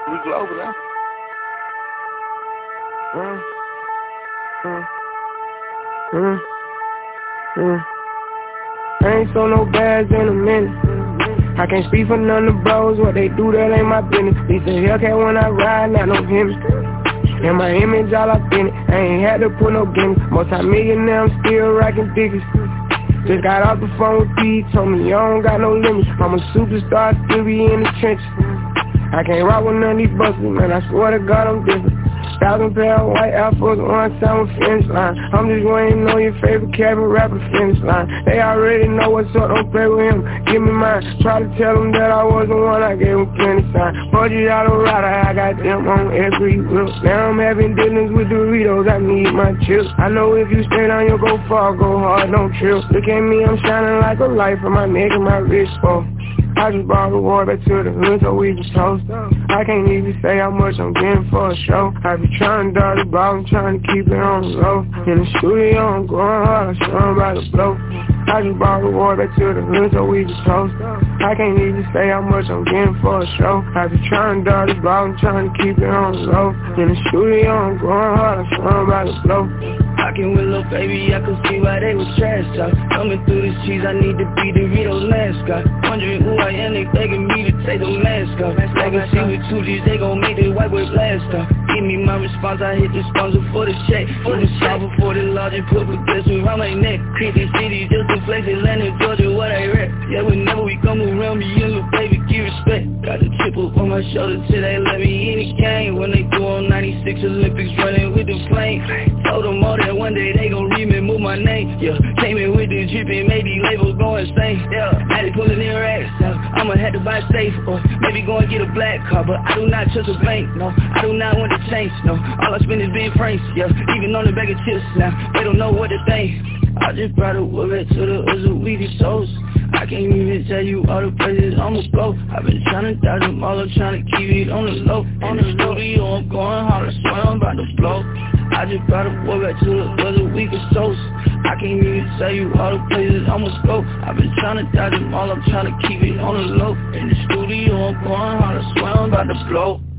We global now. I ain't sold no bags in a minute. I can't speak for none of the bros. What they do, that ain't my business. These a Hellcat when I ride, not no him. And my image all up in it. I ain't had to put no gimmicks. Multi-millionaire, I'm still rocking tickets. Just got off the phone with P, told me you don't got no limits. I'm a superstar, still be in the trenches. I can't rock with none of these buses, man, I swear to God I'm different. 1,000 pair of white Air Force One sound with finish line. I'm just waiting on your favorite cabin rapper finish line. They already know what's up, don't play with him, give me mine. Try to tell them that I was the one, I gave them plenty sign. Budget out of rider, I got them on every wheel. Now I'm having dealings with Doritos, I need my chips. I know if you stay down, you'll go far, go hard, don't trip. Look at me, I'm shining like a light from my neck and my wrist, oh. I just brought the war back to the hood so we can toast. I can't even say how much I'm getting for a show. I be trying to dodge the ball, I'm trying to keep it on the low. In the studio, I'm going hard, I'm showing by the blow. I just brought the war back to the hood so we can toast. I can't even say how much I'm getting for a show. I be trying to dodge the ball, I'm trying to keep it on the low. In the studio, I'm going hard, I'm showing by the blow. Rockin' with lil' baby, I could see why they was trash talk. Coming through this cheese, I need to be Doritos mascot. Wondering who I am, they begging me to take the mask off. Legacy with 2 G's, they gon' make the white boy blast off. Give me my response, I hit the sponsor for the check. For the shop before the lodge and put this around my neck. Hit the city just to flex Atlanta, Georgia, what I rap. Yeah, whenever we come around me, you little baby, give respect. Got the chip up on my shoulder till they let me in the game. When they do on 96 Olympics, running with the flame. Told them all that one day they gon' remove my name. Yeah, came in with the drip and made these labels go insane. Yeah, had it pulling in racks. I'ma have to buy safe or maybe go and get a black car. But I do not trust a bank, no. I do not want to change, no. All I spend is being francs, yeah. Even on the bag of chips now, they don't know what to think. I just brought a wood back to the other weedy toast. I can't even tell you all the places I'ma go. I've been trying to dodge them all, I'm trying to keep it on the low. On the studio, I'm going hard, I swear I'm about to blow. I just brought a boy back to the other week of toast. I can't even tell you all the places I'ma go. I've been trying to dodge them all, I'm trying to keep it on the low. In the studio, I'm going hard, I swear I'm about to blow.